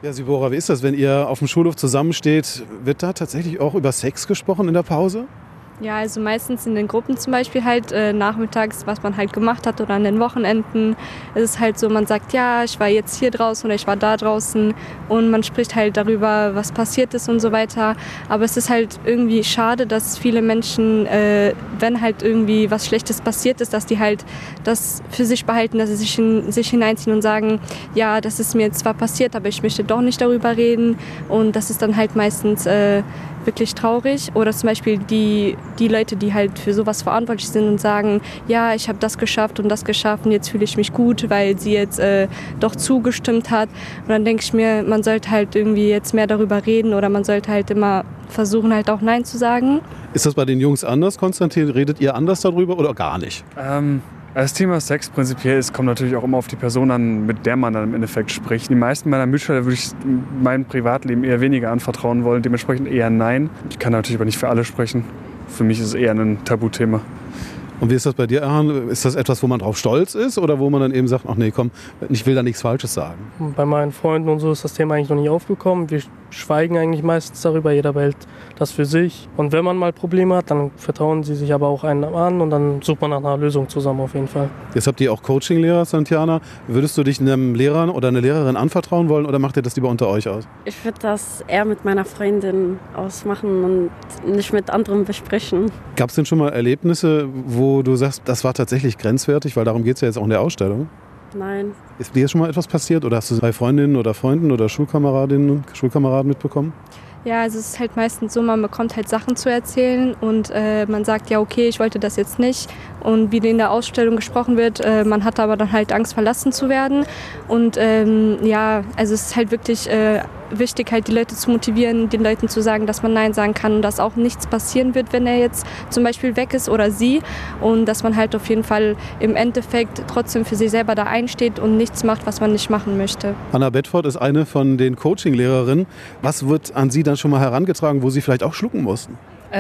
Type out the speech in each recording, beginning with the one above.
Ja, Sibora, wie ist das, wenn ihr auf dem Schulhof zusammensteht? Wird da tatsächlich auch über Sex gesprochen in der Pause? Ja, also meistens in den Gruppen zum Beispiel halt nachmittags, was man halt gemacht hat oder an den Wochenenden. Es ist halt so, man sagt, ja, ich war jetzt hier draußen oder ich war da draußen und man spricht halt darüber, was passiert ist und so weiter. Aber es ist halt irgendwie schade, dass viele Menschen, wenn halt irgendwie was Schlechtes passiert ist, dass die halt das für sich behalten, dass sie sich hineinziehen und sagen, ja, das ist mir zwar passiert, aber ich möchte doch nicht darüber reden. Und das ist dann halt meistens wirklich traurig. Oder zum Beispiel die Leute, die halt für sowas verantwortlich sind und sagen, ja, ich habe das geschafft und jetzt fühle ich mich gut, weil sie jetzt doch zugestimmt hat. Und dann denke ich mir, man sollte halt irgendwie jetzt mehr darüber reden oder man sollte halt immer versuchen, halt auch Nein zu sagen. Ist das bei den Jungs anders, Konstantin? Redet ihr anders darüber oder gar nicht? Das Thema Sex prinzipiell kommt natürlich auch immer auf die Person an, mit der man dann im Endeffekt spricht. Die meisten meiner Mitschüler würde ich mein Privatleben eher weniger anvertrauen wollen, dementsprechend eher nein. Ich kann natürlich aber nicht für alle sprechen. Für mich ist es eher ein Tabuthema. Und wie ist das bei dir, Erhan? Ist das etwas, wo man drauf stolz ist oder wo man dann eben sagt, ach nee, komm, ich will da nichts Falsches sagen? Bei meinen Freunden und so ist das Thema eigentlich noch nicht aufgekommen. Wir schweigen eigentlich meistens darüber, jeder behält das für sich. Und wenn man mal Probleme hat, dann vertrauen sie sich aber auch einem an und dann sucht man nach einer Lösung zusammen auf jeden Fall. Jetzt habt ihr auch Coaching-Lehrer, Santiana. Würdest du dich einem Lehrer oder einer Lehrerin anvertrauen wollen oder macht ihr das lieber unter euch aus? Ich würde das eher mit meiner Freundin ausmachen und nicht mit anderen besprechen. Gab es denn schon mal Erlebnisse, wo du sagst, das war tatsächlich grenzwertig, weil darum geht es ja jetzt auch in der Ausstellung? Nein. Ist dir schon mal etwas passiert oder hast du es bei Freundinnen oder Freunden oder Schulkameraden mitbekommen? Ja, also es ist halt meistens so, man bekommt halt Sachen zu erzählen und man sagt, ja okay, ich wollte das jetzt nicht. Und wie in der Ausstellung gesprochen wird, man hat aber dann halt Angst, verlassen zu werden. Und ja, also es ist halt wirklich wichtig, halt die Leute zu motivieren, den Leuten zu sagen, dass man Nein sagen kann und dass auch nichts passieren wird, wenn er jetzt zum Beispiel weg ist oder sie. Und dass man halt auf jeden Fall im Endeffekt trotzdem für sich selber da einsteht und nichts macht, was man nicht machen möchte. Anna Bedford ist eine von den Coaching-Lehrerinnen. Was wird an Sie dann schon mal herangetragen, wo Sie vielleicht auch schlucken mussten?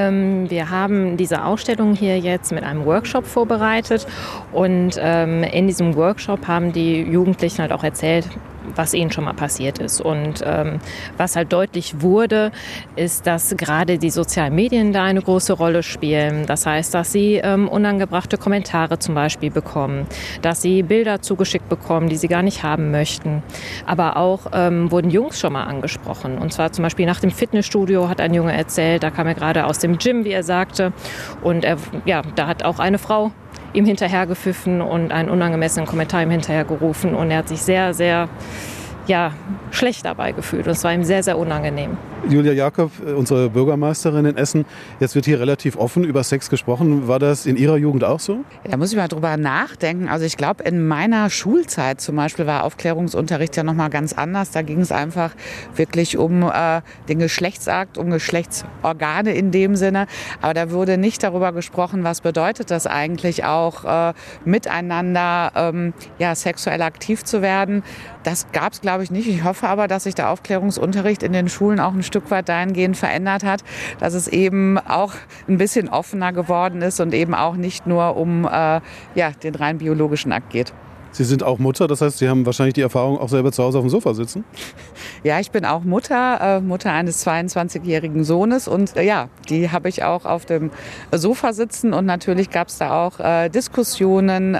Wir haben diese Ausstellung hier jetzt mit einem Workshop vorbereitet und in diesem Workshop haben die Jugendlichen halt auch erzählt, was ihnen schon mal passiert ist. Und was halt deutlich wurde, ist, dass gerade die sozialen Medien da eine große Rolle spielen. Das heißt, dass sie unangebrachte Kommentare zum Beispiel bekommen, dass sie Bilder zugeschickt bekommen, die sie gar nicht haben möchten. Aber auch wurden Jungs schon mal angesprochen. Und zwar zum Beispiel nach dem Fitnessstudio hat ein Junge erzählt, da kam er gerade aus dem Gym, wie er sagte. Und da hat auch eine Frau ihm hinterhergepfiffen und einen unangemessenen Kommentar ihm hinterhergerufen. Und er hat sich sehr, sehr schlecht dabei gefühlt. Und es war ihm sehr, sehr unangenehm. Julia Jakob, unsere Bürgermeisterin in Essen, jetzt wird hier relativ offen über Sex gesprochen. War das in Ihrer Jugend auch so? Da muss ich mal drüber nachdenken. Also ich glaube, in meiner Schulzeit zum Beispiel war Aufklärungsunterricht ja nochmal ganz anders. Da ging es einfach wirklich um den Geschlechtsakt, um Geschlechtsorgane in dem Sinne. Aber da wurde nicht darüber gesprochen, was bedeutet das eigentlich auch miteinander sexuell aktiv zu werden. Das gab es, glaube ich, nicht. Ich hoffe aber, dass sich der Aufklärungsunterricht in den Schulen auch ein Stück weit dahingehend verändert hat, dass es eben auch ein bisschen offener geworden ist und eben auch nicht nur um den rein biologischen Akt geht. Sie sind auch Mutter, das heißt, Sie haben wahrscheinlich die Erfahrung, auch selber zu Hause auf dem Sofa sitzen? Ja, ich bin auch Mutter eines 22-jährigen Sohnes und die habe ich auch auf dem Sofa sitzen und natürlich gab es da auch Diskussionen,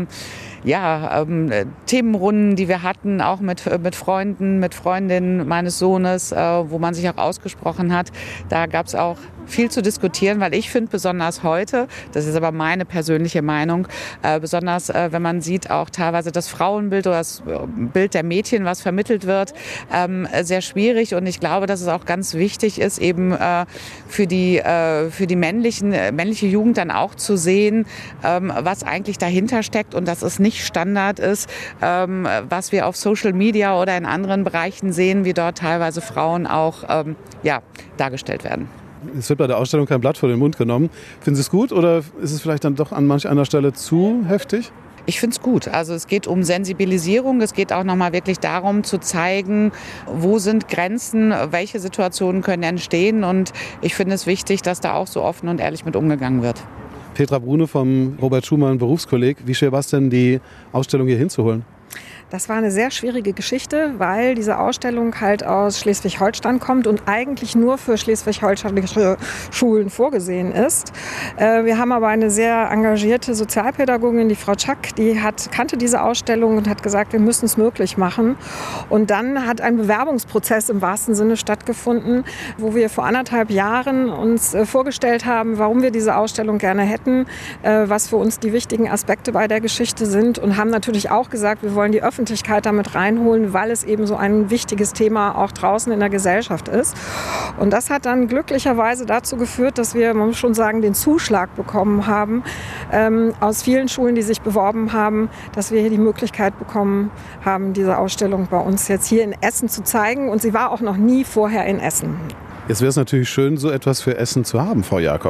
Themenrunden, die wir hatten, auch mit Freunden, mit Freundinnen meines Sohnes, wo man sich auch ausgesprochen hat. Da gab es auch viel zu diskutieren, weil ich finde besonders heute, das ist aber meine persönliche Meinung, besonders wenn man sieht auch teilweise das Frauenbild oder das Bild der Mädchen, was vermittelt wird, sehr schwierig und ich glaube, dass es auch ganz wichtig ist, eben für die männliche Jugend dann auch zu sehen, was eigentlich dahinter steckt und dass es nicht Standard ist, was wir auf Social Media oder in anderen Bereichen sehen, wie dort teilweise Frauen auch dargestellt werden. Es wird bei der Ausstellung kein Blatt vor den Mund genommen. Finden Sie es gut oder ist es vielleicht dann doch an manch einer Stelle zu heftig? Ich finde es gut. Also es geht um Sensibilisierung. Es geht auch nochmal wirklich darum zu zeigen, wo sind Grenzen, welche Situationen können entstehen. Und ich finde es wichtig, dass da auch so offen und ehrlich mit umgegangen wird. Petra Brune vom Robert Schumann Berufskolleg. Wie schwer war es denn, die Ausstellung hier hinzuholen? Das war eine sehr schwierige Geschichte, weil diese Ausstellung halt aus Schleswig-Holstein kommt und eigentlich nur für schleswig-holsteinische Schulen vorgesehen ist. Wir haben aber eine sehr engagierte Sozialpädagogin, die Frau Schack, die kannte diese Ausstellung und hat gesagt, wir müssen es möglich machen. Und dann hat ein Bewerbungsprozess im wahrsten Sinne stattgefunden, wo wir vor 1,5 Jahren uns vorgestellt haben, warum wir diese Ausstellung gerne hätten, was für uns die wichtigen Aspekte bei der Geschichte sind und haben natürlich auch gesagt, wir wollen die Öffentlichkeit damit reinholen, weil es eben so ein wichtiges Thema auch draußen in der Gesellschaft ist. Und das hat dann glücklicherweise dazu geführt, dass wir, man muss schon sagen, den Zuschlag bekommen haben aus vielen Schulen, die sich beworben haben, dass wir hier die Möglichkeit bekommen haben, diese Ausstellung bei uns jetzt hier in Essen zu zeigen. Und sie war auch noch nie vorher in Essen. Jetzt wäre es natürlich schön, so etwas für Essen zu haben, Frau Jakob.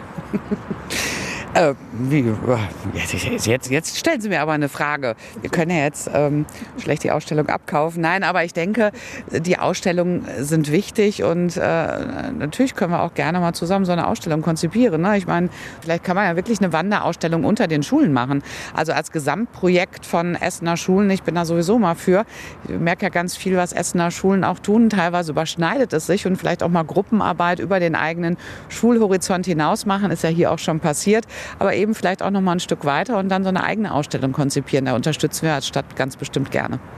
Jetzt stellen Sie mir aber eine Frage. Wir können ja jetzt schlecht die Ausstellung abkaufen. Nein, aber ich denke, die Ausstellungen sind wichtig und natürlich können wir auch gerne mal zusammen so eine Ausstellung konzipieren. Ne? Ich meine, vielleicht kann man ja wirklich eine Wanderausstellung unter den Schulen machen. Also als Gesamtprojekt von Essener Schulen. Ich bin da sowieso mal für. Ich merke ja ganz viel, was Essener Schulen auch tun. Teilweise überschneidet es sich und vielleicht auch mal Gruppenarbeit über den eigenen Schulhorizont hinaus machen. Ist ja hier auch schon passiert. Aber eben vielleicht auch noch mal ein Stück weiter und dann so eine eigene Ausstellung konzipieren. Da unterstützen wir als Stadt ganz bestimmt gerne.